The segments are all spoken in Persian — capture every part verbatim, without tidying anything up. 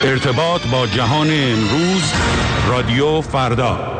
ارتباط با جهان امروز، رادیو فردا.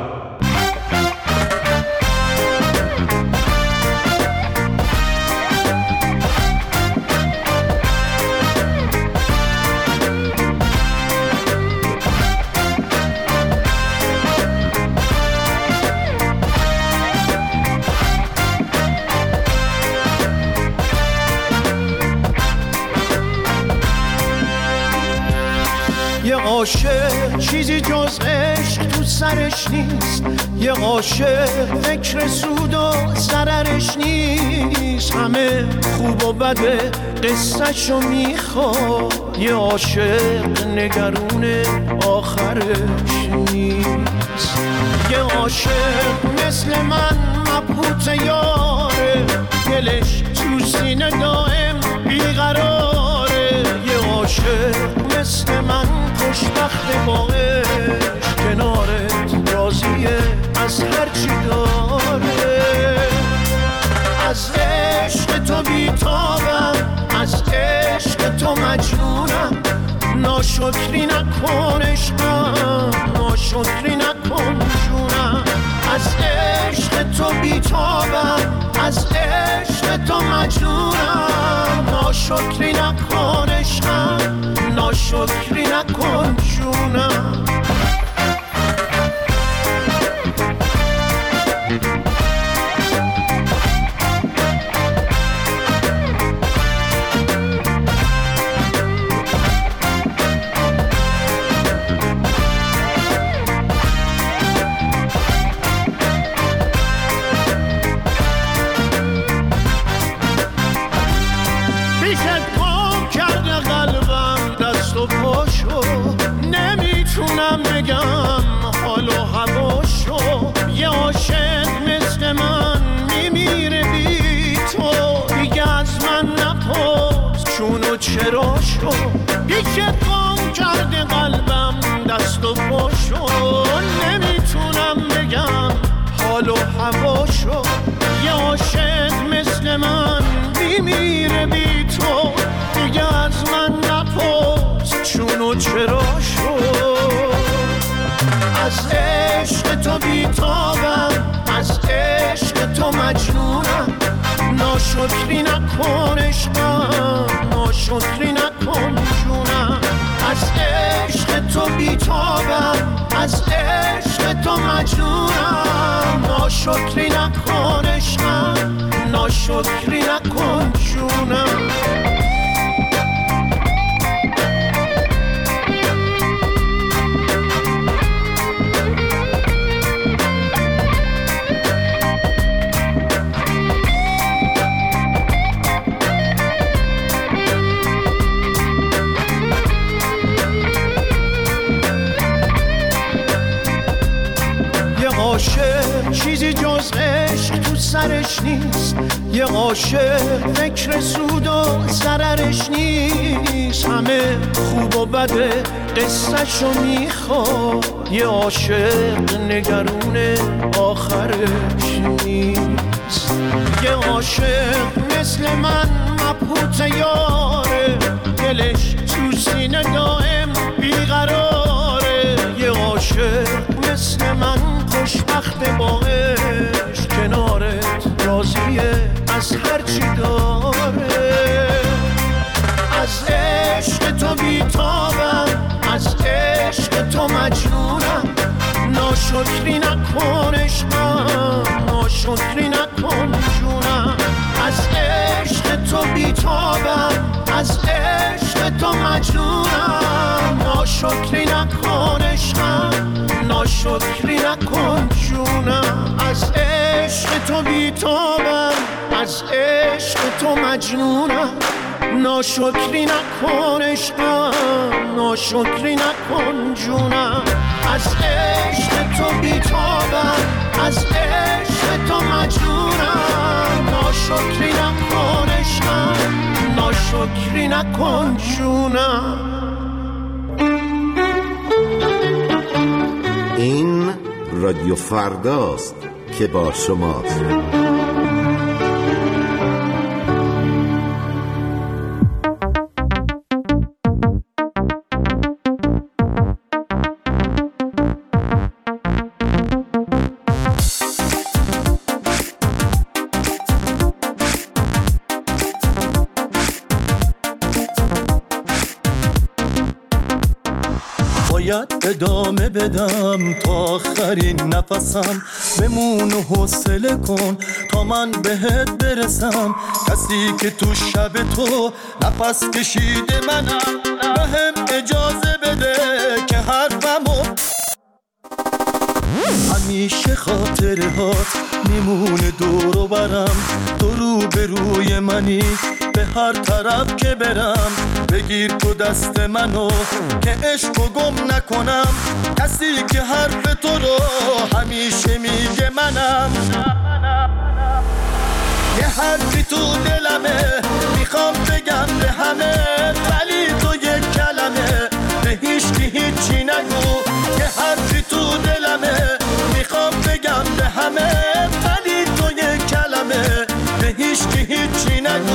یه عاشق چیزی جز عشق تو سرش نیست، یه عاشق فکر سود و ضررش نیست، همه خوب و بده قصه‌شو میخواد، یه عاشق نگرون آخرش نیست. یه عاشق مثل من مبهوت یاره، دلش تو سینه دائم بیقراره، یه عاشق مثل من خوشبخت با عشق، کنارت راضیه از هرچی داره. از عشق تو بیتابم، از عشق تو مجنونم، ناشکری نکن عشقم، ناشکری نکن جونم. از عشق تو بیتابم، از عشق تو مجنونم، ناشکری نکن عشقم، ناشکری نکن جونم. نمیتونم بگم حال و هواشو، یه عاشق مثل من میمیره بی تو، دیگه از من نپرس چون و چراشو، پیشت گم کرده قلبم دست و پاشو. نمیتونم بگم حال و هواشو، یه عاشق مثل من میمیره بی تو، دیگه از من نپرس چون و چراشو. از عشق تو بیتابم، از عشق تو مجنونم، ناشکری نکن عشقم، ناشکری نکن جونم. از عشق تو بیتابم، از عشق تو مجنونم، ناشکری نکن عشقم، ناشکری نکن جونم. عاشق چیزی جز عشق تو سرش نیست، یه عاشق فکر سود و ضررش نیست، همه خوب و بده قصه‌شو میخواد، یه عاشق نگرون آخرش نیست. یه عاشق مثل من مبهوت یاره، دلش تو سینه دائم بیقراره، یه عاشق مثل من خوشبخت با عشق، کنارت راضیه از هرچی داره. از عشق تو بیتابم، از عشق تو مجنونم، ناشکری نکن عشقم، ناشکری نکن جونم. از عشق تو بیتابم، از عشق تو مجنونم، ناشکری نکن عشقم، ناشکری نکن جونم. از عشق تو بیتابم، از عشق تو مجنونم، ناشکری نکن عشقم، ناشکری نکن جونم. از عشق تو بیتابم، از عشق تو مجنونم، ناشکری نکن عشقم، ناشکری نکن جونم. این رادیو فرداست که با شماست. باید ادامه بدم تا آخرین نفسم. بمون و حوصله کن تا من بهت برسم. کسی که تو شب تو نفس کشیده منم، بهم اجازه بده که حرفمو همیشه خاطره هات میمونه دور و برم. تو رو به روی منی به هر طرف که برم. بگیر تو دست منو که عشقو گم نکنم. کسی که حرف تو رو همیشه میگه منم. یه حرفی تو دلمه میخوام بگم به همه، ولی تو یک کلمه به هیچکی هیچی نگو. یه حرفی تو دلمه میخوام بگم به همه، ولی تو یک کلمه به هیچکی هیچی نگو.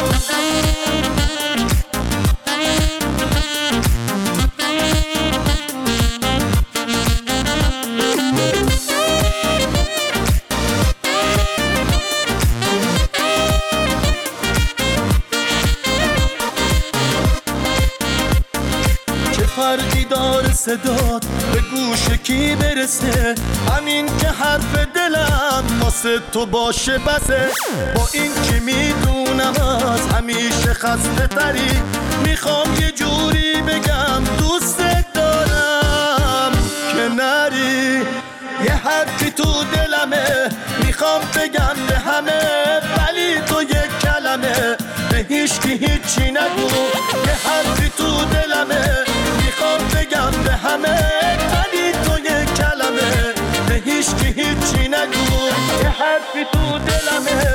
فرقی داره صدات به گوش کی برسه؟ همین که حرف دلم واسه تو باشه بسه. با این که میدونم از همیشه خسته تری، میخوام یه جوری بگم دوست دارم که نری. یه حرفی تو دلمه میخوام بگم به همه، ولی تو یک کلمه به هیچکی هیچی نگو. یه حرفی تو دلمه میخوام بگم به همه، ولی تو یک کلمه به هیچکی هیچی نگو. یه حرفی تو دلمه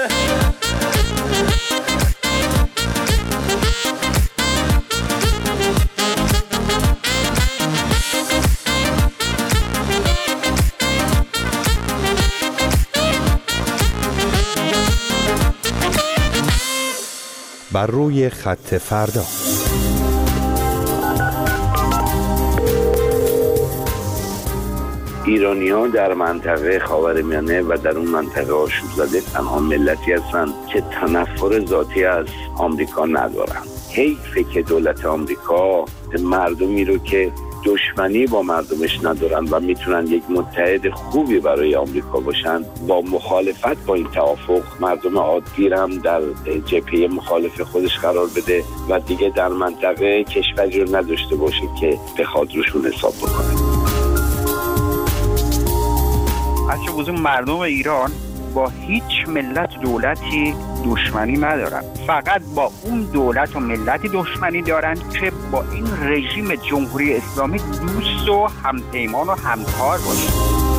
بر روی خط فردا. ایرانی‌ها در منطقه خاورمیانه و در اون منطقه آشوب زده تنها ملتی هستند که تنفر ذاتی از آمریکا ندارن. حیفه که دولت آمریکا مردمی رو که دشمنی با مردمش ندارن و میتونن یک متحد خوبی برای آمریکا باشن، با مخالفت با این توافق مردم عادی هم در جبهه مخالف خودش قرار بده و دیگه در منطقه کشوری رو نداشته باشه که بخواد روشون حساب بکنه. از چه بزرگ مردم ایران با هیچ ملت دولتی دشمنی ندارن، فقط با اون دولت و ملتی دشمنی دارن که با این رژیم جمهوری اسلامی دوست و همپیمان و همکار باشن.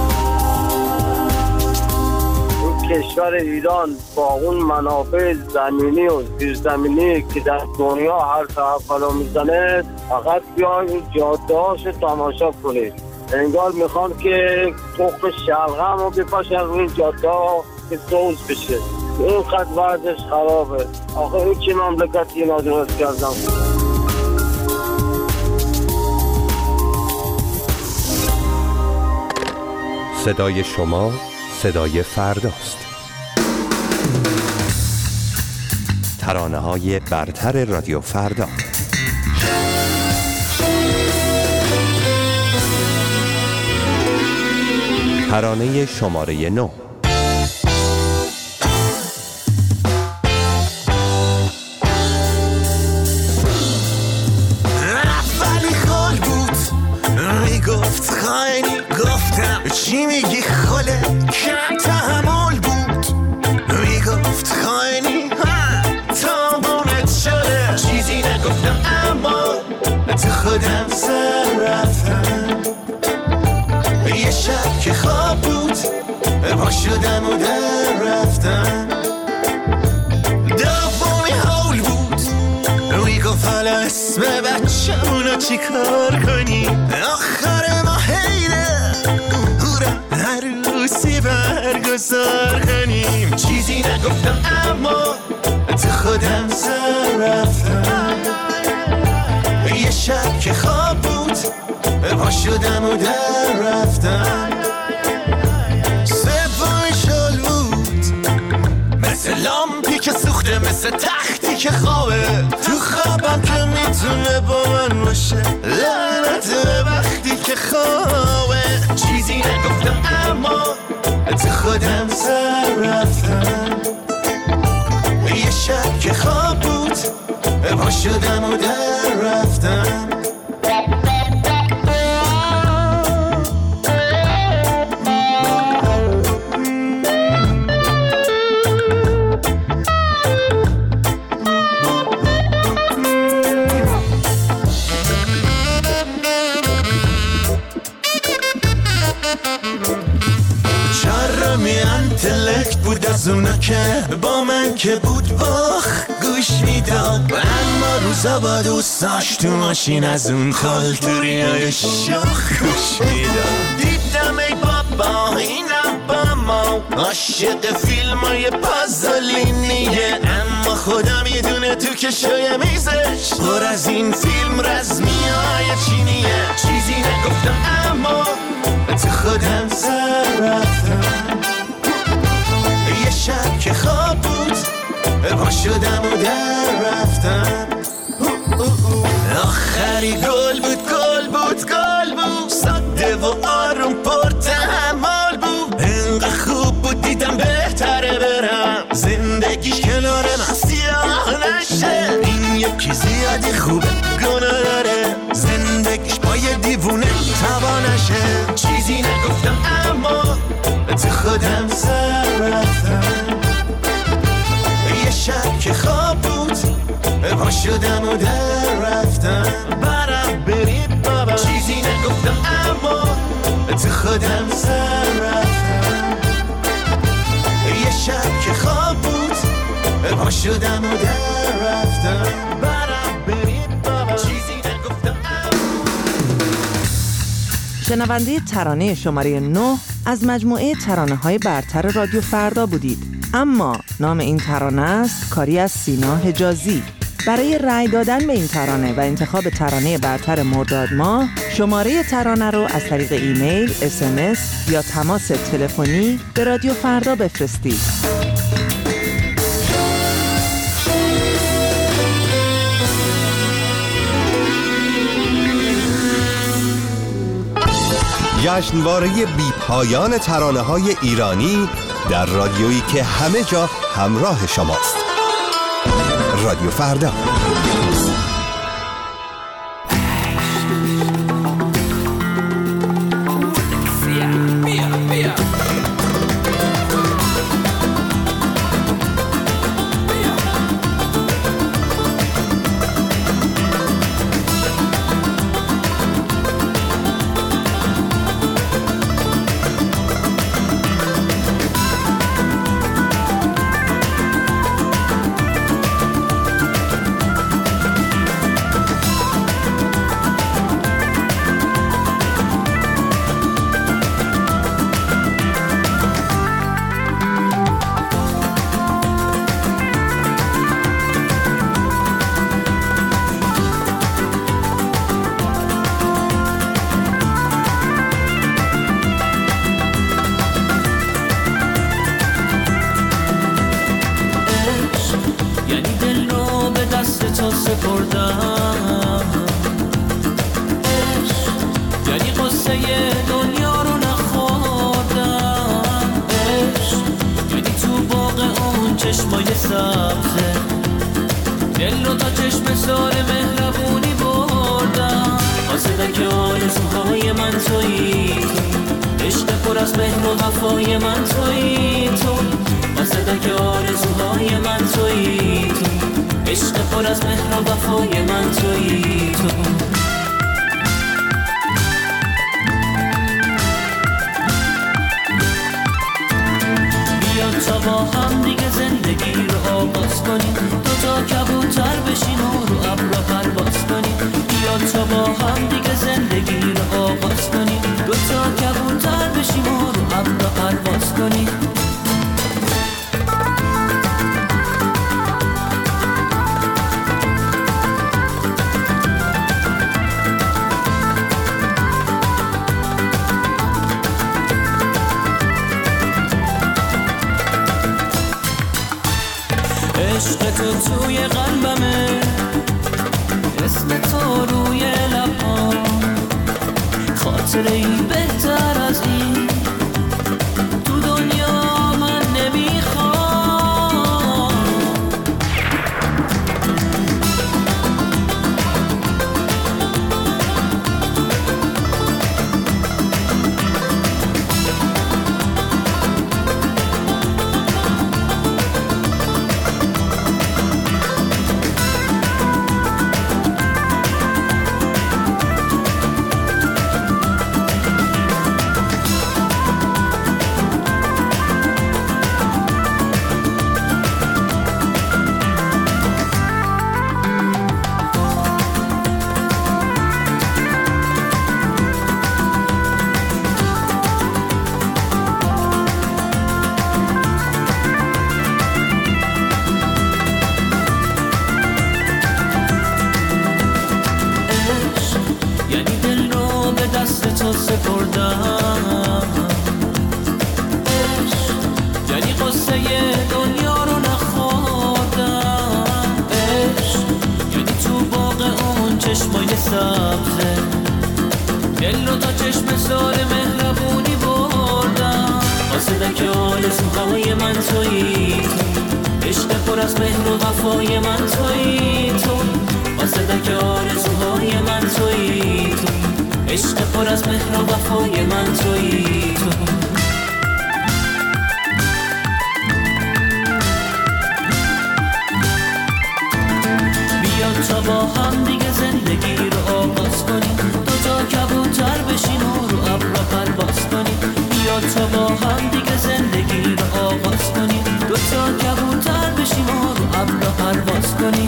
کشور ایران با اون منابع زمینی و زیرزمینی که در دنیا هر طرف قرار میزنه، فقط بیاین این جاده هاشو تماشا کنید. انگار میخوان که تخم شلغم رو بپاشن روی این جاده ها که سوز بشه. این خط وضعش خرابه. آخه این چه مملکتی اینا درست کردن؟ صدای شما صدای فرداست. ترانه‌های برتر رادیو فردا. ترانه شماره نو. اولی خال بود میگفت خیلی، گفتم چی میگی خاله، کم تحمل بود میگفت خیلی، تا بومت شده چیزی نگفتم، اما تو خودم سر رفتم. یه شب که خواب بود پا شدم و در رفتم. دومی حول بود میگفت حالا اسم بچه‌مونو چی کار کنی، آخر ما حیله هورا عروسی برگزار کنیم. چیزی نگفتم اما تو خودم سر رفتم. یه شب که خواب بود پا شدم و در رفتم. سومی شل بود مثل لامپی که سوخته، مثل تختی که خوابه تو خوابم که میتونه با من باشه. لعنت به وقتی تو خودم سر رفتم، یه شب که خواب بود پا شدم و در رفتم. انتلکت بود از اونا که با من که بود باخ گوش میداد، اما روزا با دوستاش تو ماشین از اون خالتوری های شاخ گوش میداد. دیدم ای بابا اینم با ما عاشق فیلم های پازولینیه، اما خدا میدونه تو کشوی میزش پر از این فیلم رزمی های چینیه. چیزی نگفتم اما تو خودم سر رفتم، یه شب که خواب بود پا شدم و در رفتم. آخری گل بود گل بود گل بود، ساده و آروم پر تحمل بود، انقدر خوب بود دیدم بهتره برم زندگیش کنار من سیاه نشه. این یکی زیادی خوبه گناه داره، زندگیش با یه دیوونه تبا نشه. چیزی نگفتم اما تو خودم سر رفتم، یه شب که خواب بود پا شدم و در رفتم. برم برید بابا، چیزی نگفتم اما تو خودم سر رفتم، یه شب که خواب بود پا شدم و در رفتم. برم برید بابا، چیزی نگفتم اما. شنونده ترانه شماره نه از مجموعه ترانه‌های برتر رادیو فردا بودید. اما نام این ترانه است کاری از سینا حجازی. برای رأی دادن به این ترانه و انتخاب ترانه برتر مرداد ماه، شماره ترانه رو از طریق ایمیل، اس ام اس یا تماس تلفنی به رادیو فردا بفرستید. جشنواره بی پایان ترانه‌های ایرانی در رادیویی که همه جا همراه شماست. رادیو فردا. عشق تو توی قلبمه، اسم تو روی لبام، خاطره ای بهتر از این تو دنیا سبزه، دل رو تا چشم سار مهربونی بردم، قاصدک آرزوهای من تویی تو، عشق پر از مهر و وفای من تویی تو، قاصدک آرزوهای من تویی تو، عشق پر از مهر و وفای من تویی تو. تا با هم دیگه زندگی رو آغاز کنیم، دو تا کبوتر بشین و رو ابرا پرواز کنیم. بیا تا با هم دیگه زندگی رو آغاز کنیم، دو تا کبوتر بشین و رو ابرا پرواز کنیم.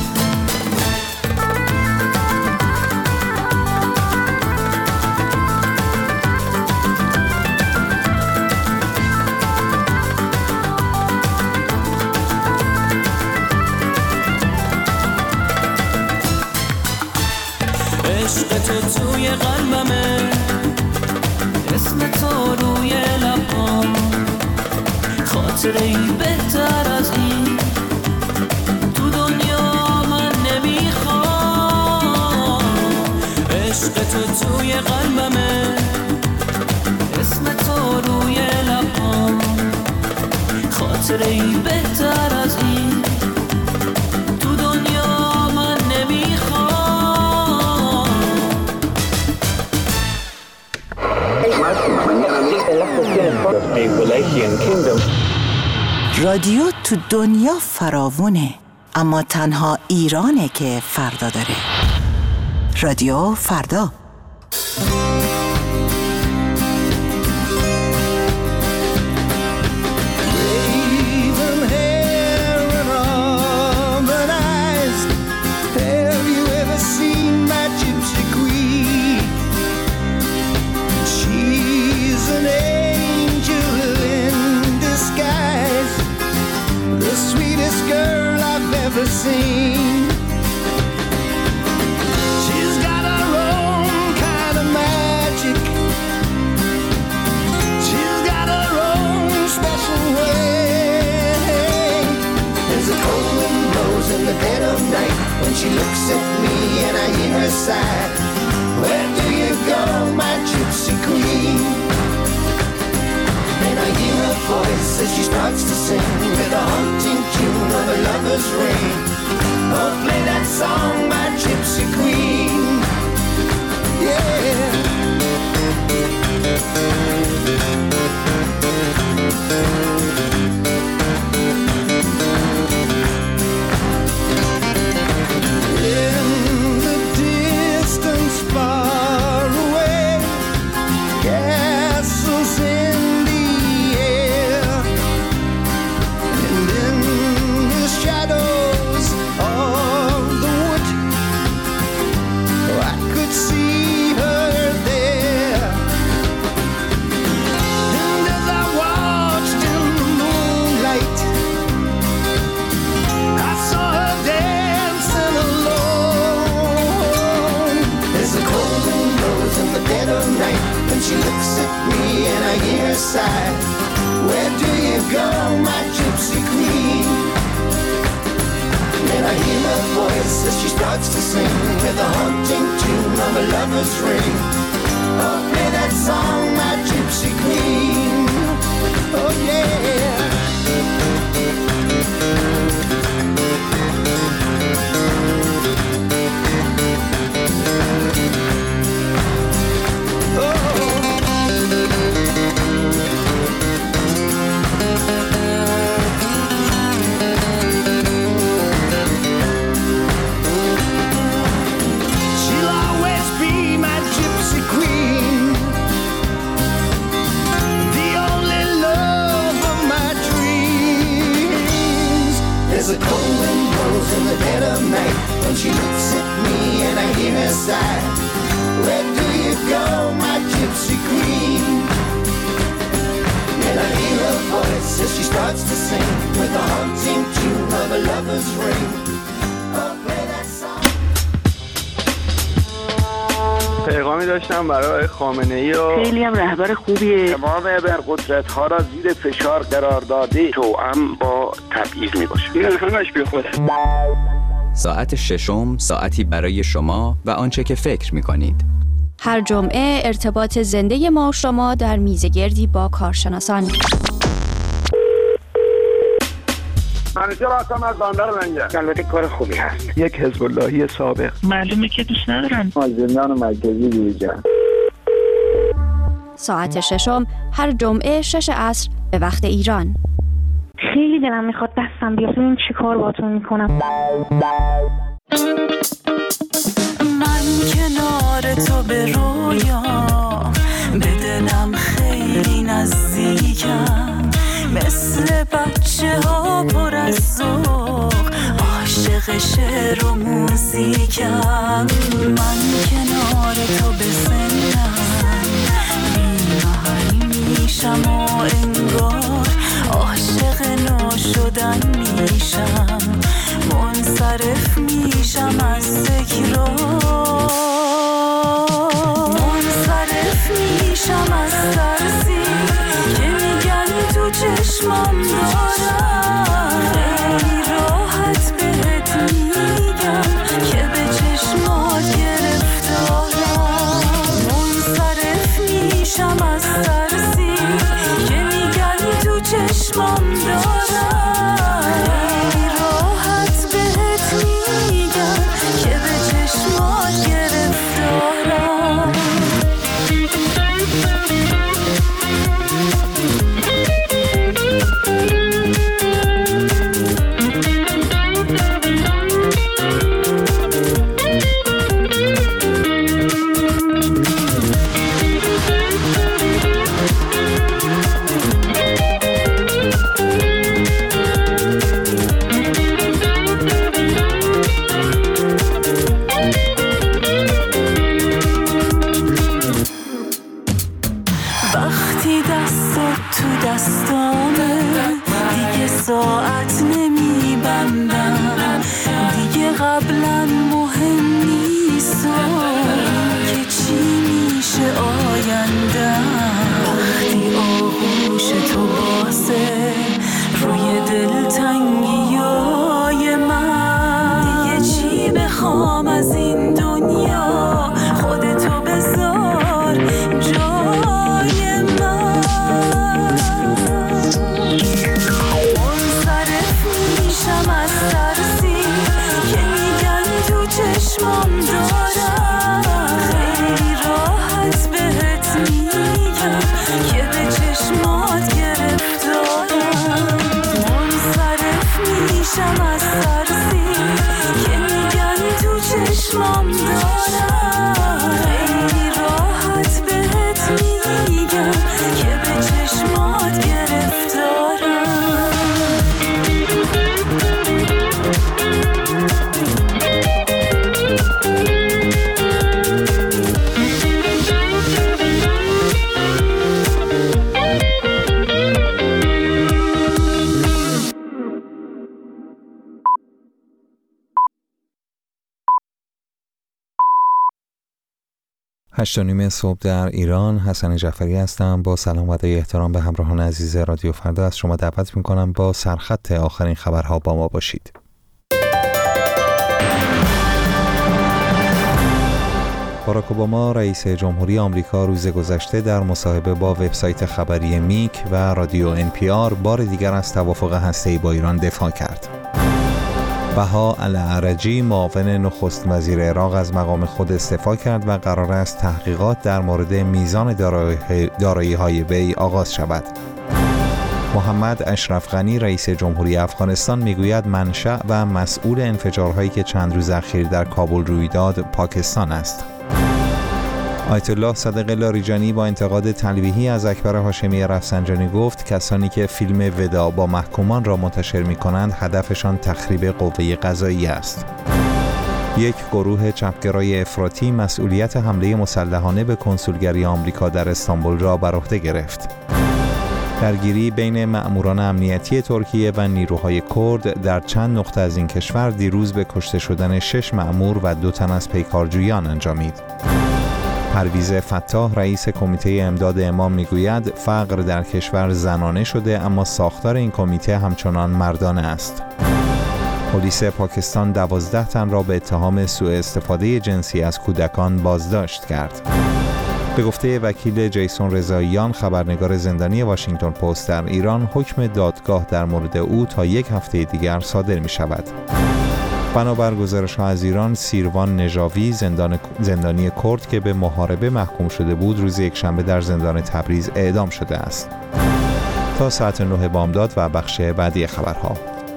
عشق تو توی قلبمه، اسم تو روی لبام، خاطره‌ای بهتر از این تو دنیا من نمیخوام. عشق تو توی قلبمه، اسم تو روی لبام، خاطره‌ای بهتر از این تو دنیا من نمیخوام. رادیو تو دنیا فراوونه، اما تنها ایرانه که فردا داره. رادیو فردا. Seen. She's got her own kind of magic. She's got her own special way. There's a cold wind blows in the dead of night when she looks at me and I hear her sigh. Where do you go, my gypsy queen? Then I hear her voice as she starts to sing with a haunting tune of a lover's ring. Oh, play that song, my gypsy queen. Yeah. In the distance far away, castles in the air, and in the shadows of the wood, I could see her there. And as I watched in the moonlight, I saw her dancing alone. There's a cold wind blows in the dead of night when she looks at me and I hear her sigh. Where do you go, my gypsy queen? Then I hear her voice as she starts to sing with a haunting tune of a lover's ring. Oh, play that song, my gypsy queen. Oh, yeah. She'll always be my gypsy queen, the only love of my dreams. There's a cold wind blows in the dead of night when she looks at me and I hear her sigh. Where do you go, my gypsy queen? And I hear her voice as she starts to sing with a haunting tune of a lover's ring. Oh, play that song. پیغامی داشتم برای خامنه‌ای و خیلی هم رهبر خوبیه. تمام ابرقدرت‌ها را زیر فشار قرار داده توأم با تبعیض می‌باشد. این همش بی خوده. ساعت ششم ساعتی برای شما و آنچه که فکر می‌کنید. هر جمعه ارتباط زنده ما و شما در میزگردی با کارشناسان. منیجر هستم از بندر لنگر. البته کار خوبی هست. یک حزب اللهی سابق. معلومه که دوست ندارن. از زندان مرکزی بیرون. ساعت ششم هر جمعه شش عصر به وقت ایران. خیلی دلم میخواد دستم بیاد ببین چی کار باهاتون میکنم. من کنار تو به رویام، به دلم خیلی نزدیکم، مثل بچه ها پر از ذوق، عاشق شعر و موزیکم. من کنار تو به سنم بی محل میشم و انگار عاشق نو شدن میشم، منصرف میشم از تکرار، منصرف میشم از ترسی که میگن تو چشمم دارم. خیلی راحت بهت میگم که به چشمات گرفتارم، منصرف میشم از ترسی که میگن تو چشمم دارم. خیلی راحت بهت میگم که به چشمات گرفتارم. وقتی دستات تو دستامه دیگه ساعت نمیبندم، دیگه قبلا مهم نیست که چی میشه آیندم. وقتی آغوش تو بازه روی دلتنگیای من، دیگه چی بخوام از این دنیا، خودتو بذار جای من. منصرف میشم از ترسی که میگن تو چشمام دارم. خیلی راحت بهت میگم که به چشمات گرفتارم، منصرف میشم از ترسی که میگن تو چشمام دارم. خیلی راحت بهت میگم که به چشمات گرفتارم. هشت و نیم صبح در ایران. حسن جعفری هستم. با سلام و ادای احترام به همراهان عزیز رادیو فردا از شما دعوت میکنم با سرخط آخرین خبرها با ما باشید. باراک اوباما رئیس جمهوری آمریکا روز گذشته در مصاحبه با وبسایت خبری میک و رادیو ان پی آر بار دیگر از توافق هسته‌ای با ایران دفاع کرد. بها الاعرجی معاون نخست وزیر عراق از مقام خود استعفا کرد و قرار است تحقیقات در مورد میزان دارایی‌های وی آغاز شود. محمد اشرف غنی رئیس جمهوری افغانستان میگوید منشأ و مسئول انفجارهایی که چند روز اخیر در کابل روی داد پاکستان است. آیت الله صادق لاریجانی با انتقاد تلویحی از اکبر هاشمی رفسنجانی گفت کسانی که فیلم وداع با محکومان را منتشر می‌کنند هدفشان تخریب قوه قضاییه است. یک گروه چپگرای افراطی مسئولیت حمله مسلحانه به کنسولگری آمریکا در استانبول را بر عهده گرفت. درگیری بین مأموران امنیتی ترکیه و نیروهای کرد در چند نقطه از این کشور دیروز به کشته شدن شش مأمور و دو تن از پیکارجویان انجامید. پرویز فتاح رئیس کمیته امداد امام میگوید فقر در کشور زنانه شده اما ساختار این کمیته همچنان مردانه است. پلیس پاکستان دوازده تن را به اتهام سوء استفاده جنسی از کودکان بازداشت کرد. به گفته وکیل جیسون رضاییان، خبرنگار زندانی واشنگتن پست در ایران، حکم دادگاه در مورد او تا یک هفته دیگر صادر می شود. بنابر گزارش‌ها از ایران، سیروان نژاوی، زندان زندانی کرد که به محاربه محکوم شده بود، روز یکشنبه در زندان تبریز اعدام شده است. تا ساعت نه بامداد و بخش بعدی خبرها.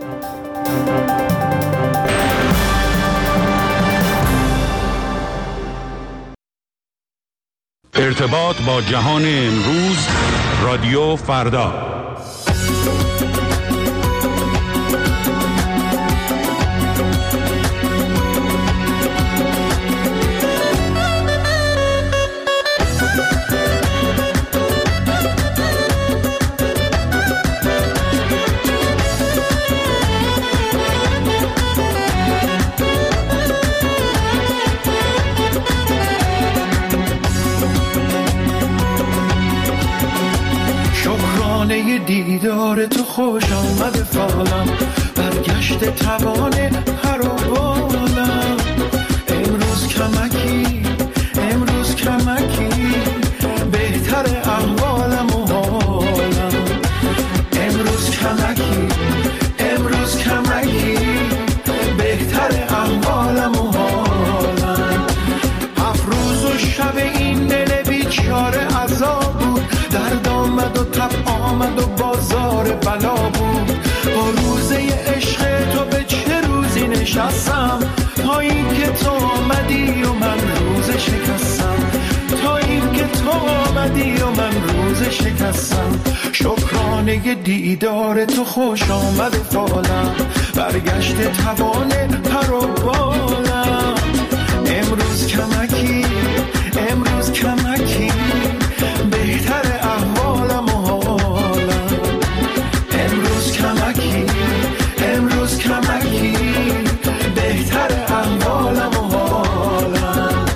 ارتباط با جهان امروز، رادیو فردا. دیدار تو خوش آمد فالم، برگشت توان پر و بالم. امروز کمکی امروز کمکی بهتر احوالم و حالم. امروز کمکی امروز کمکی بهتر احوالم و حالم. هفت روز و شب این دل بیچاره عذاب بود، درد آمد و تب آمد و بازار بلا بود. با روزه عشق تو به چه روزی نشستم، تا این که تو آمدی و من روز شکستم. تا این که تو آمدی و من روز شکستم. شکرانه دیدار تو خوش آمد فالم، برگشت توان پر و بالم. امروز کمکی امروز کمکی بهتر احوالم و حالم. امروز کمکی امروز کمکی بهتر احوالم و حالم.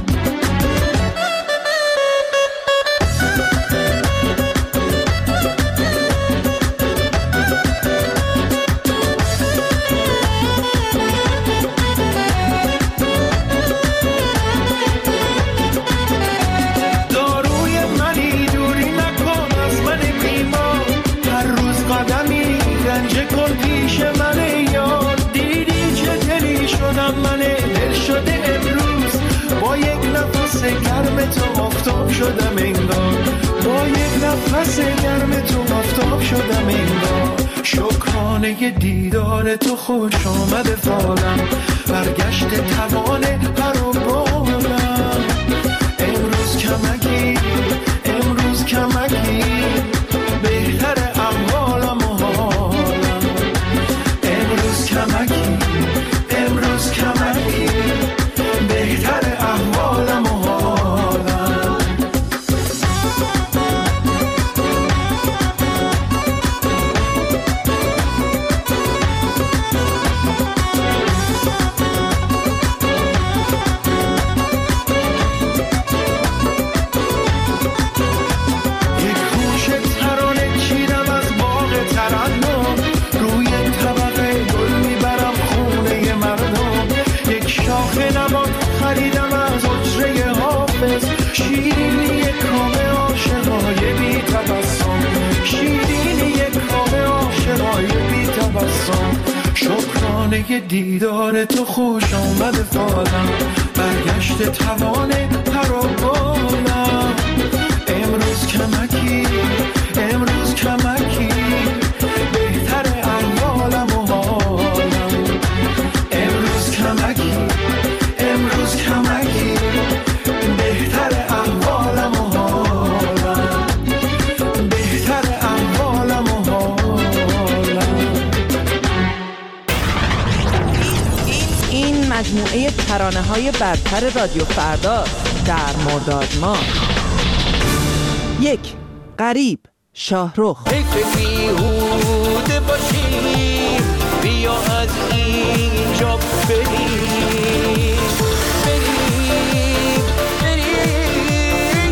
من دل شده امروز، با یک نفس گرم تو آفتاب شدم انگار. با یک نفس گرم تو آفتاب شدم انگار. شکرانه دیدار تو خوش آمد فالم، برگشت توان پر و بالم. امروز کمکی امروز کمکی بهتر احوالم و حالم. امروز کمکی امروز کمکی بهتر احوالم و حالم. یک خوش ترانه چیدم از باغ ترنم، روی طبقه گل میبرم خونه مردم. یک شاخ نبات خریدم از حجره حافظ، شیرینی کام عاشقای بی تبسم. شیرینی کام عاشقای بی تبسم. شکرانه دیدار تو خوش آمد فالم، برگشت توان پر و بالم. امروز کمکی امروز کمکی بهتر احوالم و حالم. امروز کمکی امروز کمکی بهتر احوالم و حالم. بهتر احوالم و حالم. این مجموعه ترانه‌های برتر رادیو فردا در مرداد ماه. یک، غریب، شاهرخ. فکر بیهوده باشیم، بیا از اینجا بریم بریم بریم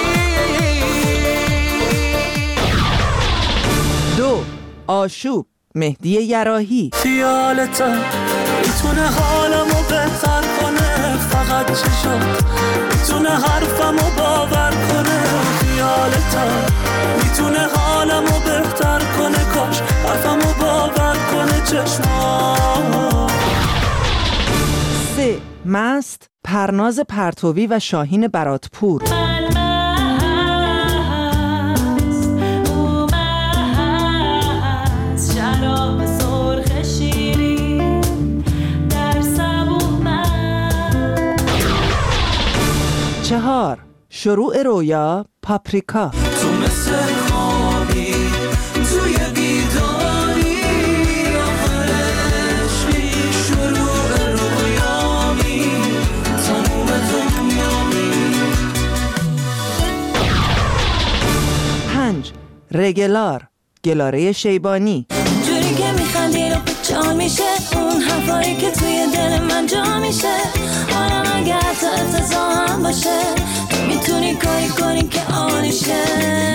بریم. دو، آشوب، مهدی یراحی. خیالتا میتونه حالمو بهتر کنه، فقط چشات میتونه حرفمو باور کنه. خیالتا میتونه حالمو بهتر کنه، کاش حرفمو باور کنه چشمات. سه مست، پرناز پرتوی و شاهین براتپور. چهار شروع رویا، پاپریکا. تو مثل خوابی توی بیداری، آخر عشقی شروع رویامی، تموم دنیامی. پنج رگلار، گلاره شیبانی. جوری که میخندی رو جا میشه، اون حرفایی که توی دل من جا میشه. آرام اگر تا افتضاح هم باشه، تو میتونی کاری کنی که آنشه.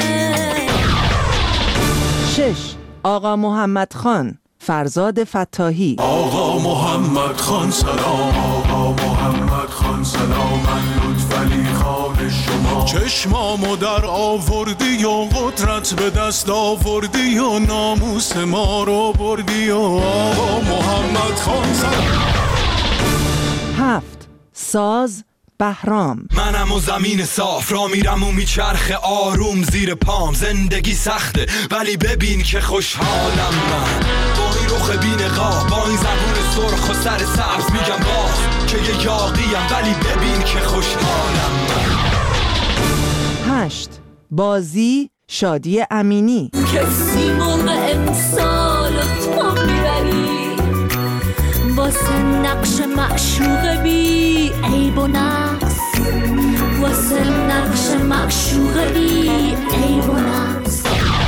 شش آقا محمد خان، فرزاد فتاحی. آقا محمد خان سلام، آقا محمد خان سلام، من لطفعلی خان شما. چشمامو در آوردی و قدرت به دست آوردی و ناموس ما رو بردی و آقا محمد خان سلام. هفت ساز، بهرام. منم و زمین صاف را میرم و میچرخه آروم زیر پام. زندگی سخته ولی ببین که خوشحالم من، با این رخ بی نقاب، با این زبون سرخ و سر سبز میگم باز که یه یاقیم، ولی ببین که خوشحالم من. هشت بازی، شادی امینی. کسی موقع امسال تو میبری، واسه نقش معشوق بی عیب و نقص، واسه نقش معشوق بی عیب و نقص.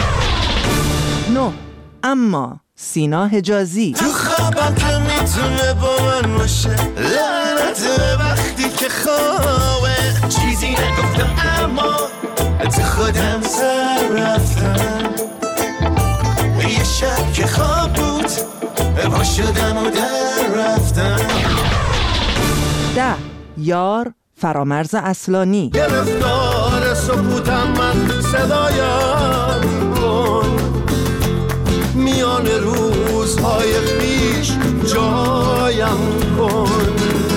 نه اما، سینا حجازی. تو خوابم که میتونه با من باشه، لعنت وقتی که خوابه. چیزی نگفتم اما تو خودم سر رفتم، یه شب که خواب بود پا شدم و در رفتم. ده یار، فرامرز اصلانی. گرفتار سکوتم من، صدایم کن، میان روزهای پیش جایم کن.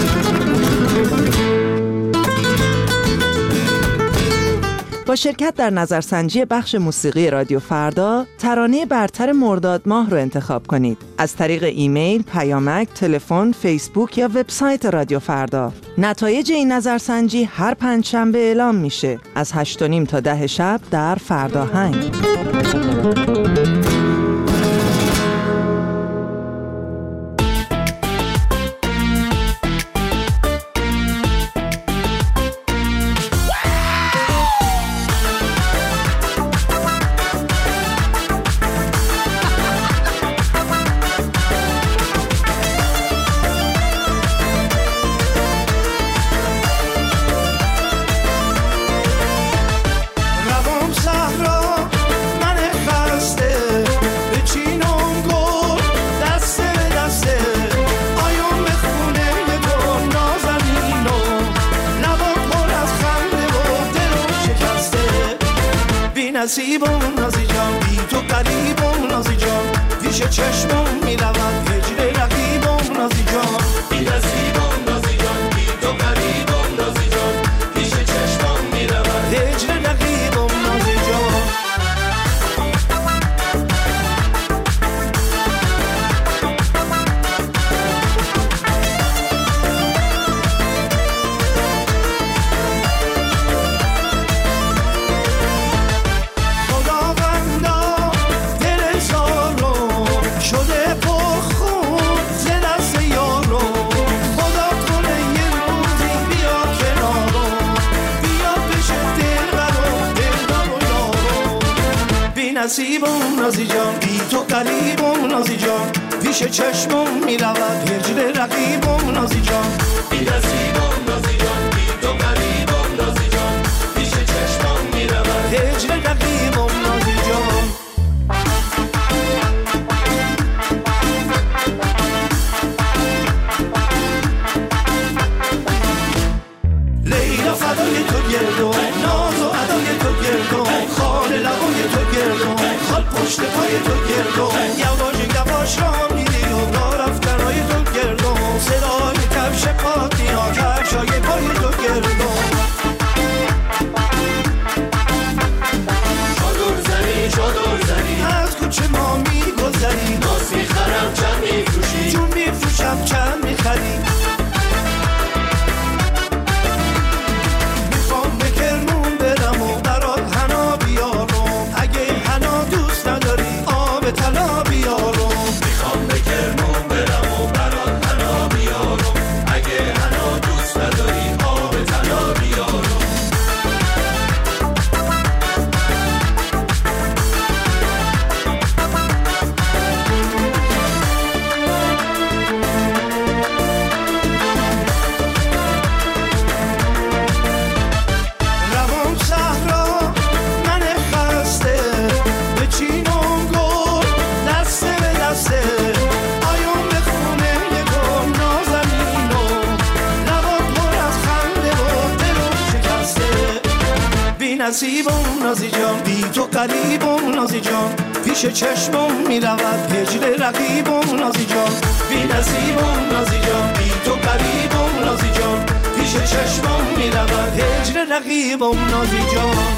با شرکت در نظرسنجی بخش موسیقی رادیو فردا، ترانه برتر مرداد ماه رو انتخاب کنید. از طریق ایمیل، پیامک، تلفن، فیسبوک یا وبسایت رادیو فردا. نتایج این نظرسنجی هر پنجشنبه اعلام میشه از هشت و نیم تا ده شب در فرداهنگ. نصیبم نازی جان، بی تو قریبم نازی جان، پیش چشمم میرود هجر رقیبم نازی جان. بی نصیبم نازی جان، بی تو قریبم نازی جان، پیش چشمم میرود هجر رقیبم نازی جان. نصیبم نازی جان، بی تو قریبم نازی جان، پیش چشمم میرود هجر رقیبم نازی جان. بی نصیبم نازی جان، بی تو قریبم نازی جان، پیش چشمم میرود هجر رقیبم نازی جان. گردون ناز و ادای تو گردون خال لبای تو گردون خال پشت پای تو گردون یواش یواش را میری و را رفتنای تو گردون صدای کفش پاتی ها کفشای پای تو گردون چادر زنی چادر زنی از کوچه ما میگذری ناز میخرم چند میفروشی جون میفروشم چند میخری میخوام به کرمون برم و برات حنا بیارم اگه حنا دوست نداری آب طلا بیارم میخوام به کرمون برم و برات حنا بیارم اگه حنا دوست نداری آب طلا بیارم نصیبم نازی جان بی تو قریبم نازی جان پیش چشمم میرود هجر رقیبم نازی جان بی نصیبم نازی جان بی تو قریبم نازی جان پیش چشمم میرود هجر رقیبم نازی جان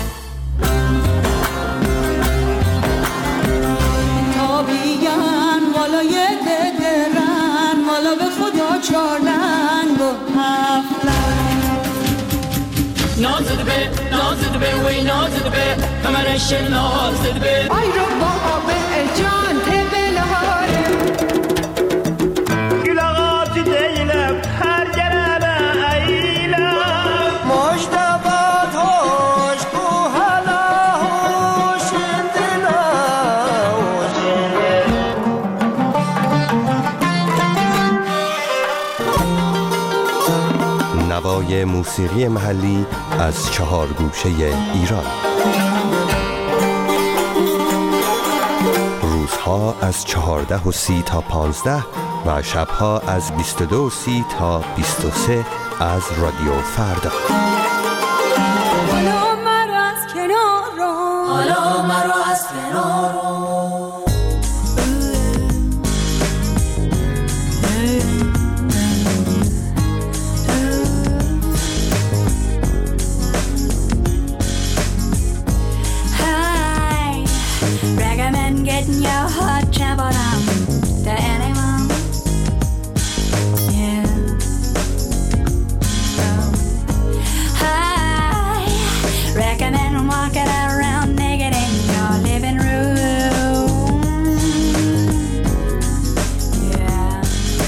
تابیان والای ددرن والا به خدا چارلنگ و هفلنگ نازده به نازده به وی نازده به کمرش نازده به آی رو بابا جان تبله هاره گلاغات دیلم هر گرمه ایلم مجدبات هوش کو هلا هوش دلا نوای موسیقی محلی از چهار گوشه ایران. روزها از چهارده و سی تا پانزده و شبها از بیست و دو و سی تا بیست و سه از رادیو فردا. حالا مرا از کنار رو حالا مرا از کنار رو Getting your heart traveled on to anyone, yeah. Oh. I recommend walking around naked in your living room, yeah.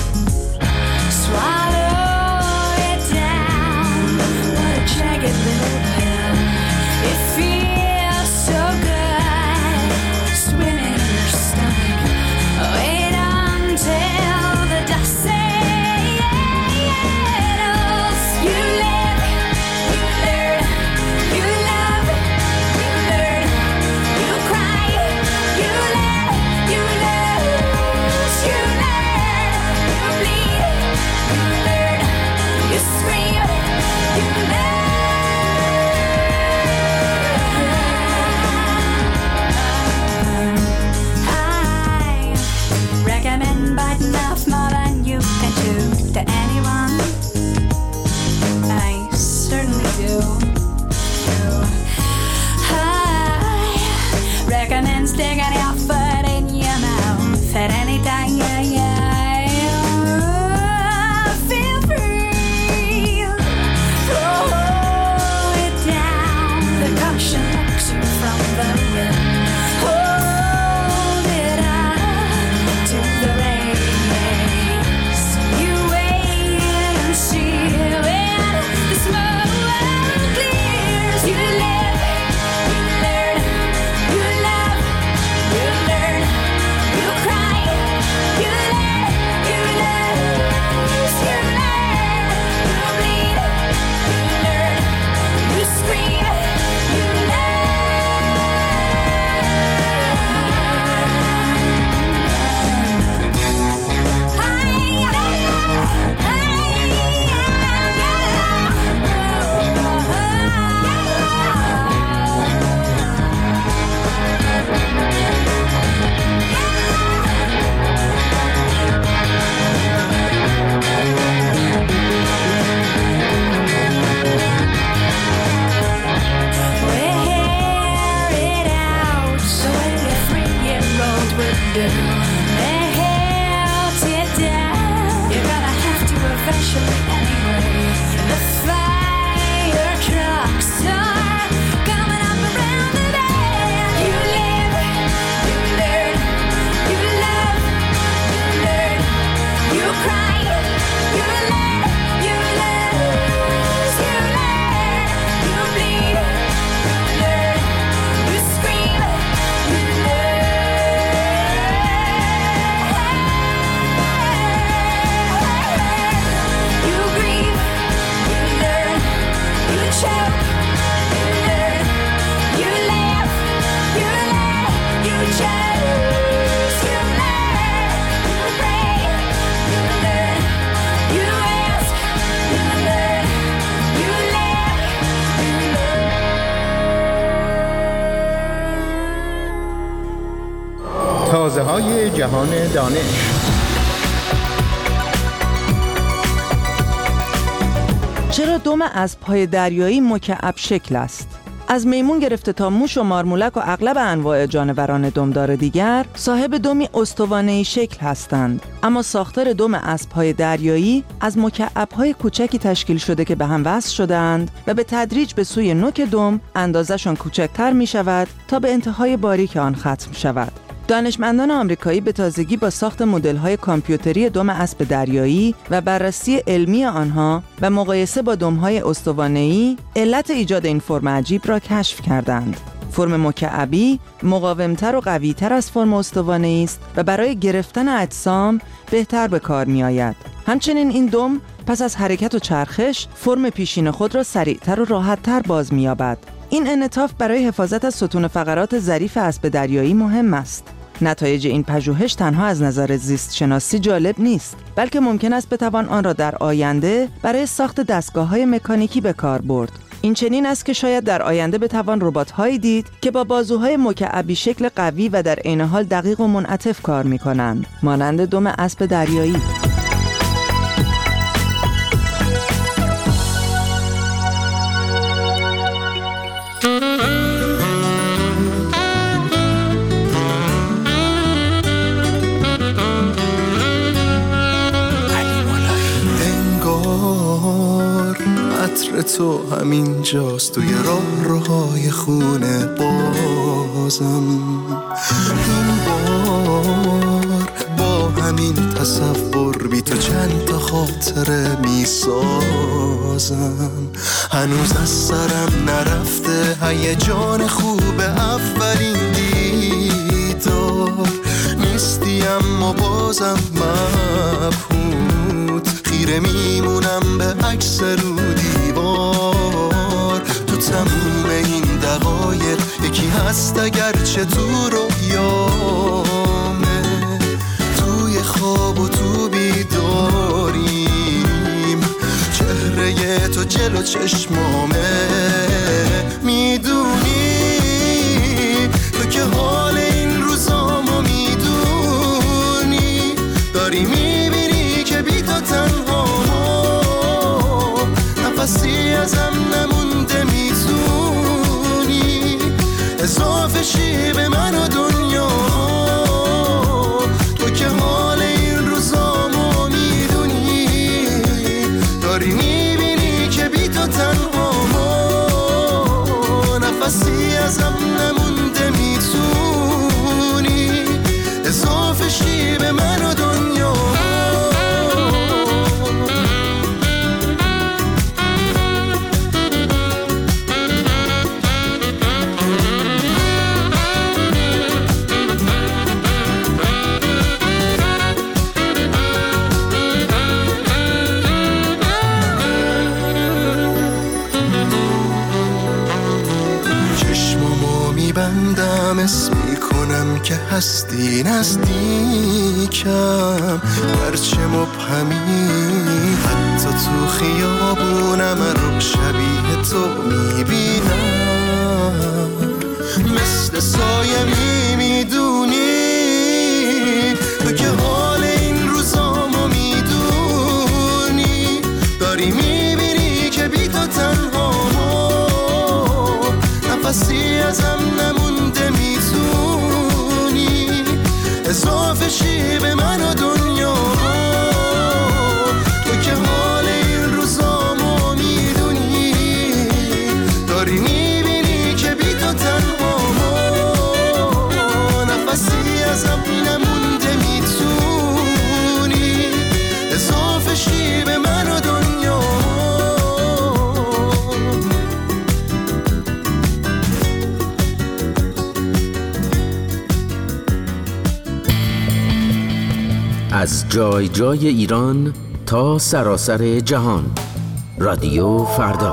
Swallow it down, what a jagged little pill. It feels so good. Wait until the dust settles. You live, you learn, you love, you learn, you cry, you laugh, you lose, you learn, you bleed, you learn, you scream, you learn. Recommend biting off more than you can chew to anyone. I certainly do. I recommend sticking your foot in your mouth at any time. Yeah, yeah. Feel free. Throw it down. The caution looks you from the wind. Hold it up to the race. You wait and see when the smoke clears. You live, رازهای جهان دانش. چرا دم اسب‌های دریایی مکعب شکل است؟ از میمون گرفته تا موش و مارمولک و اغلب انواع جانوران دمدار دیگر صاحب دمی استوانه‌ای شکل هستند، اما ساختار دم اسب‌های دریایی از مکعب‌های کوچکی تشکیل شده که به هم وصل شده‌اند و به تدریج به سوی نوک دم اندازه‌شان کوچکتر می‌شود تا به انتهای باریک آن ختم شود. دانشمندان آمریکایی به تازگی با ساخت مدل‌های کامپیوتری دم اسب دریایی و بررسی علمی آنها و مقایسه با دم‌های استوانه‌ای علت ایجاد این فرم عجیب را کشف کردند. فرم مکعبی مقاومتر و قوی‌تر از فرم استوانه‌ای است و برای گرفتن اجسام بهتر به کار می‌آید. همچنین این دم پس از حرکت و چرخش فرم پیشین خود را سریعتر و راحت‌تر باز می‌یابد. این انعطاف برای حفاظت از ستون فقرات ظریف اسب دریایی مهم است. نتایج این پژوهش تنها از نظر زیست شناسی جالب نیست، بلکه ممکن است بتوان آن را در آینده برای ساخت دستگاه‌های مکانیکی به کار برد. این چنین است که شاید در آینده بتوان ربات‌هایی دید که با بازوهای مکعبی شکل قوی و در عین حال دقیق و منعطف کار می‌کنند، مانند دم اسب دریایی. عطر تو همین جاست توی راه روهای خونه بازم، این بار با همین تصور بی تو چند تا خاطره می سازم. هنوز از سرم نرفته هیجان خوب اولین دیدار، نیستی اما بازم مبهوت خیره میمونم به عکس رو دیوار. تو تموم این دقایق یکی هست اگرچه تو رویامه، توی خواب و تو بیداریم، چهره تو جلو چشمامه. میدونی تو که حال این روزامو میدونی، داری میبینی که بی تو تنها نفسی ازم نمونده، میتونی اضافه شی به من و دنیا. تو که حال این روزامو میدونی، داری میبینی که بی تو تنها نفسی ازم نمونده، میتونی اضافه شی به من و دنیا. بندم اسم میکنم که هستی نزدیکم، هرچه مبهمی حتی تو خیابونم رو شبیه تو میبینم، مثل سایه میمیدونی تو که حال این روزامو میدونی، داری میبینی که بی تو تنها نفسی ازم نمونده، میتونی اضافه شی به من و دنیا. تو که حال این روزامو میدونی، داری میبینی که بی تو تنها نفسی ازم نمونده، میتونی اضافه شی به من و دنیا. از جای جای ایران تا سراسر جهان، رادیو فردا.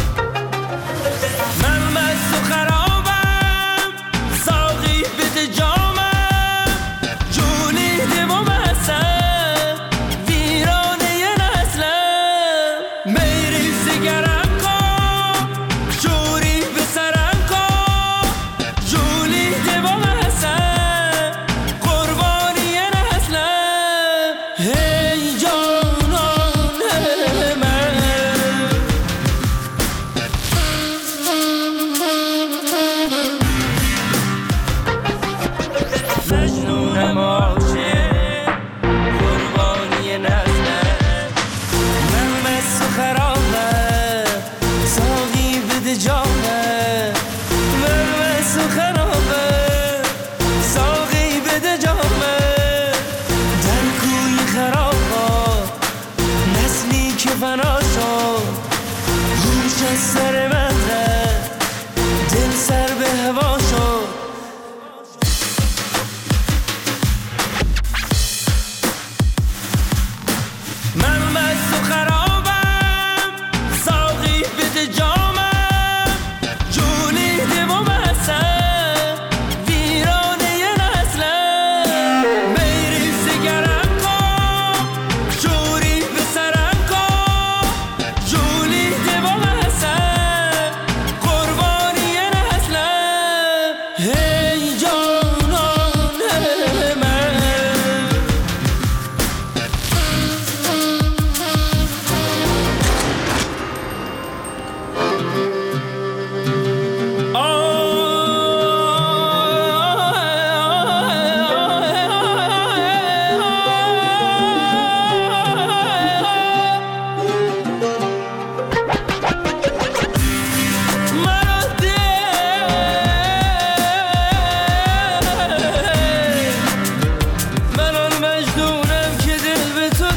من مست و خرابم، ساقی بده جام از سر من رفت، دل سر به هوا شد. من مست و خرابم، ساقی بده جامم، جولیده و بسم ویرانه نسلم. میری سگرم کن، جوری به سرم کن، جولیده و بسم قربانی نسلم. هی جانان من، من آن مجنونم که دل به تو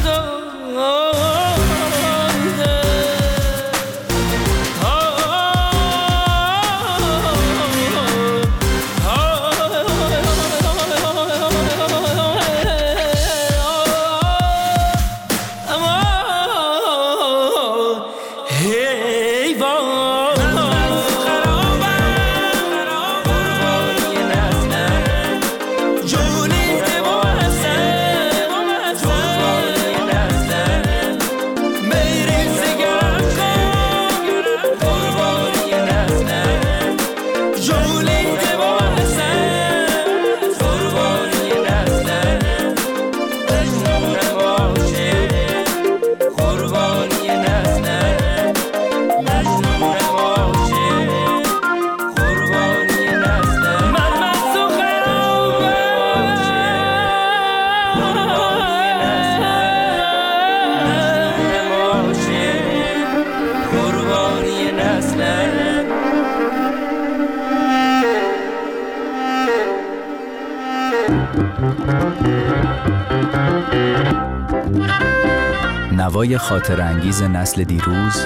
نوای خاطر انگیز نسل دیروز،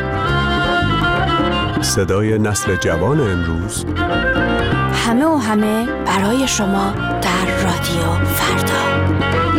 صدای نسل جوان امروز، همه و همه برای شما در رادیو فردا.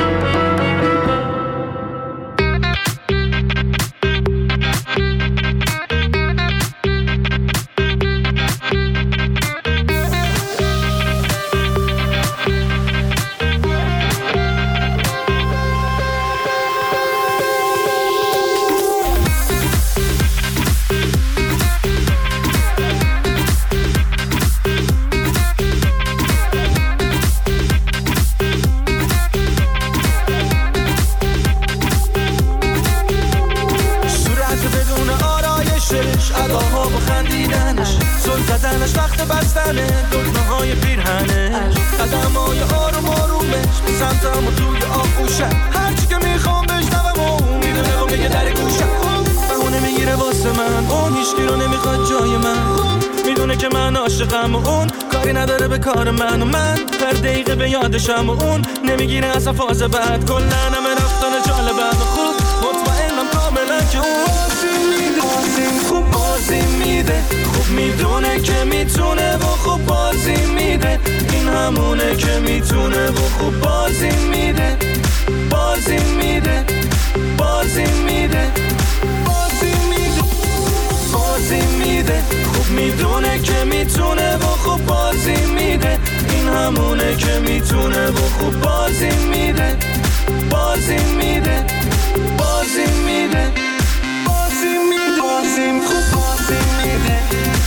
وقت بستنه دکمه های پیرهنش، قدمای آروم آرومش به سمتم و توی آغوشم، هرچی که میخوام بشنوم و اون میدونه و میگه در گوشم. بهونه میگیره واسه من، اون هیچکی رو نمیخواد جای من، میدونه که من عاشقم و اون کاری نداره به کار من، و من هر دقیقه به یادشم و اون نمیگیره اصلا فاز بعد. کلن همه رفتن جالبم و خوب مطمئنم کاملا که اون خوب بازی میده، خوب میدونه که میتونه و خوب بازی میده، این همونه که میتونه و خوب بازی میده، بازی میده، بازی میده، بازی میده، بازی میده، خوب میدونه که میتونه و خوب بازی میده، این همونه که میتونه و خوب بازی میده، بازی میده، بازی میده، بازی میده، بازی خوب بازی میده،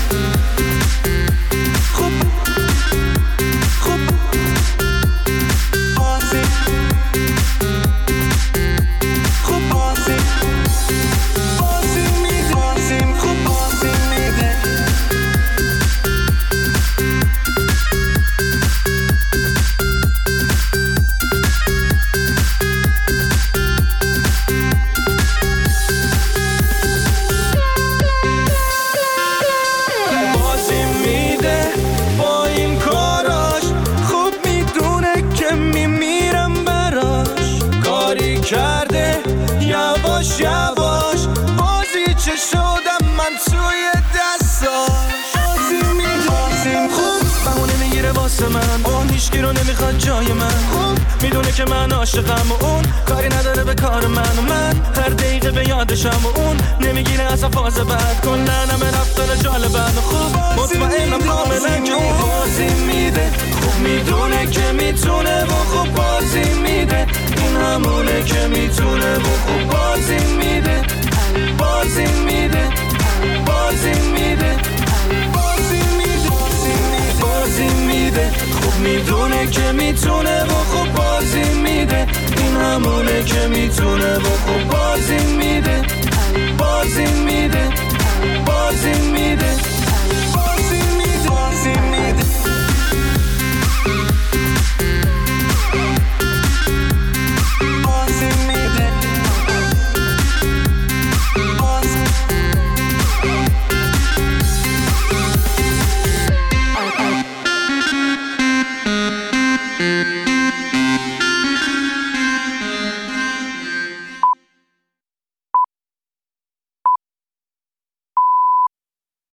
خوب خوب بازی خوب بازی بازی میده، بازی خوب بازی میده. که من عاشقم و اون کاری نداره به کار من و من هر دقیقه به یادشم و اون نمیگیره اصلا فاز بعد کلن همه رفتار جالبن و خوب مطمئنم کاملا که اون بازی میده خوب میدونه که میتونه و خوب بازی میده این همونه که میتونه و خوب بازی میده بازی میده بازی میده بازی میده بازی میده خوب میدونه که میتونه و خوب بازی میده این همونه که میتونه